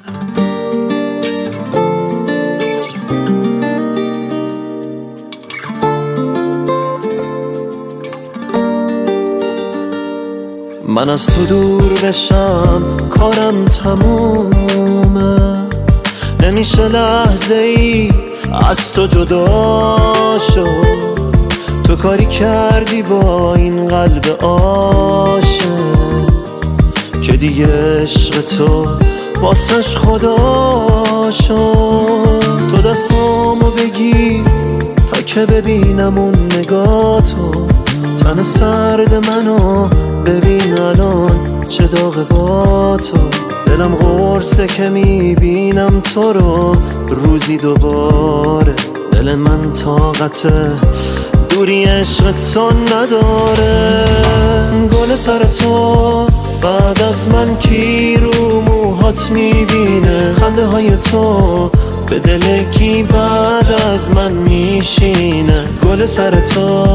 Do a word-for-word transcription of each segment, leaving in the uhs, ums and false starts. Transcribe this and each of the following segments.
من از تو دور بشم کارم تمومه، نمیشه لحظه ای از تو جدا شد. تو کاری کردی با این قلب عاشق که دیگه عشق تو واسش خدا شد. تو دستامو بگیر تا که ببینم اون نگاه تو، تن سرد منو ببین الان چه داغ با تو. دلم قرصه که میبینم تو رو روزی دوباره، دل من طاقت دوری عشق تو نداره. گل سر تو بعد از من کی رو موهات میبینه، خنده های تو به دل کی بعد از من میشینه. گل سر تو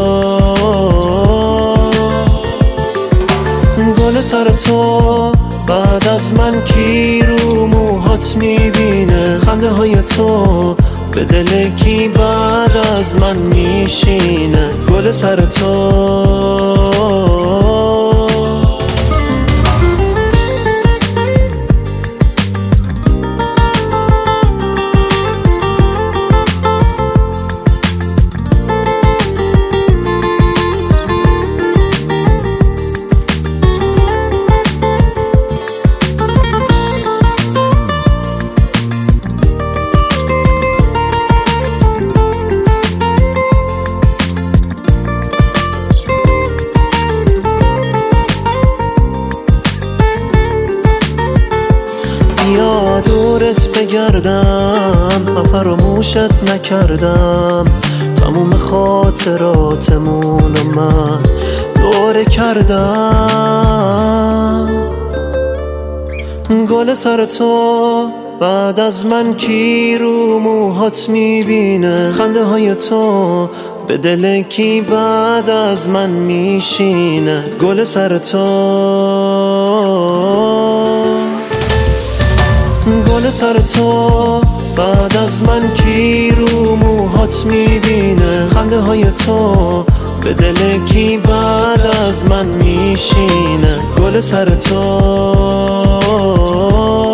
گل سر تو بعد از من کی رو موهات میبینه، خنده های تو به دل کی بعد از من میشینه. گل سر تو بیا دورت بگردم، من فراموشت نکردم، تموم خاطراتمون رو من دوره کردم. گل سر تو بعد از من کی رو موهات میبینه، خنده های تو به دل کی بعد از من میشینه. گل سر تو گل سر تو بعد از من کی رو موهات میبینه، خنده های تو به دل کی بعد از من میشینه. گل سر تو